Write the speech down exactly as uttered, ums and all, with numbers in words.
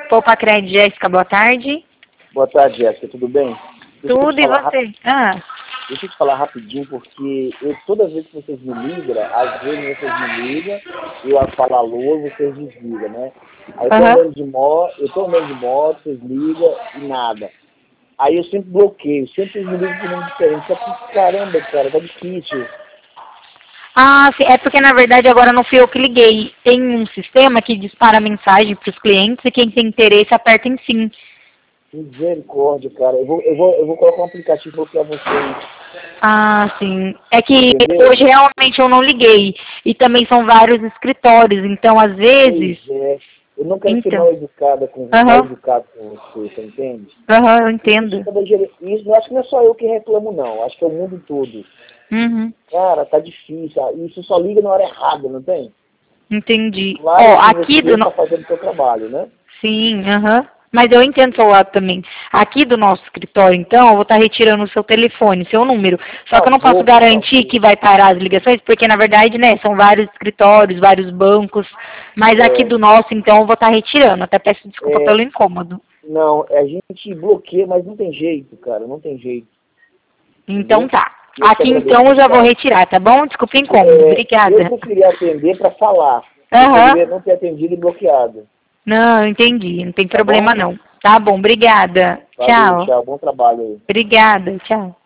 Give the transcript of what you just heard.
Poupa Crédito, Jéssica, boa tarde. Boa tarde, Jéssica, tudo bem? Deixa Tudo, e você? Rap... Ah. Deixa eu te falar rapidinho, porque eu, toda vez que vocês me ligam, às vezes vocês me ligam, eu falo alô, vocês desligam, né? Aí eu tô Uhum. andando de moto, eu tô andando de moto, vocês ligam e nada. Aí eu sempre bloqueio, sempre me ligam com nome diferente. Só que, caramba, cara, tá difícil. Ah, sim, é porque na verdade agora não fui eu que liguei. Tem um sistema que dispara mensagem para os clientes e quem tem interesse aperta em sim. Misericórdia, cara. Eu vou, eu vou, eu vou colocar um aplicativo para vocês. Ah, sim. É que Entendeu? hoje realmente eu não liguei. E também são vários escritórios, então às vezes... Pois é. Eu não quero ser Então. mal educada com, Aham. mal educado com você, você entende? Aham, eu Isso, entendo. quando eu- isso, eu acho que não é só eu que reclamo, não. Acho que é o mundo todo. Uhum. Cara, tá difícil. ah, Isso só liga na hora errada, não tem? Entendi. Claro Ó, que aqui você do... está No... fazendo o seu trabalho, né? Sim, aham. Mas eu entendo o seu lado também. Aqui do nosso escritório, então, eu vou estar retirando o seu telefone, seu número. Só que eu não Por posso favor, por garantir favor. que vai parar as ligações, porque na verdade, né, são vários escritórios, vários bancos. Mas aqui É, do nosso, então, eu vou estar retirando. Até peço desculpa é, pelo incômodo. não, a gente bloqueia, mas não tem jeito, cara. Não tem jeito. Então Entendeu? tá. E eu te Aqui agradeço então eu muito, já vou cara. retirar, tá bom? Desculpa o incômodo. É, eu Obrigada. preferi atender para falar. Eu Aham. poderia não ter atendido e bloqueado. Não, eu entendi. Não tem Tá problema bom? não. Tá bom, obrigada. Valeu, Tchau. tchau. Bom trabalho aí. Obrigada, tchau.